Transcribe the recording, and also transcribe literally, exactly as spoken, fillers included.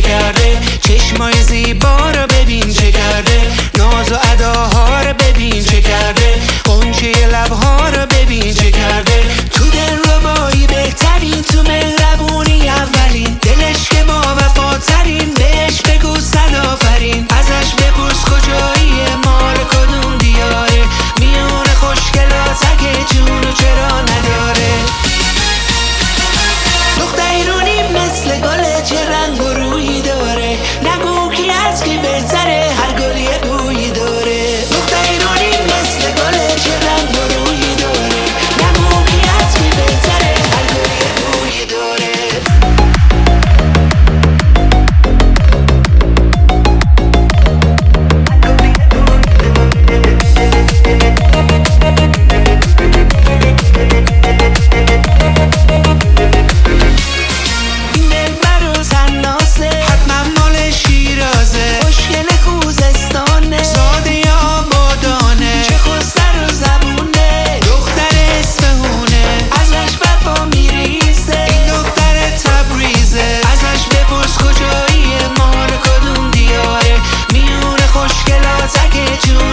کرده، چشمای زیبا رو ببین چه کرده، ناز و اداها رو ببین چه کرده، قنچه لبها رو ببین چه کرده. تو دلربایی بهترین، تو مهربونی اولین، دلش که با وفاترین، بهش بگو صد آفرین. ازش بپرس کجاییه، مال کدوم دیاره، میون خوشگلاتک جونو چرا نداره. دختریرونی مثل گله، چه رنگ و رویی داره، نگو کی از کی بهتره، هر گلی یه بویی داره. دختریرونی مثل گله، چه رنگ و رویی داره، نگو کی از کی بهتره، هر گلی یه بویی داره. You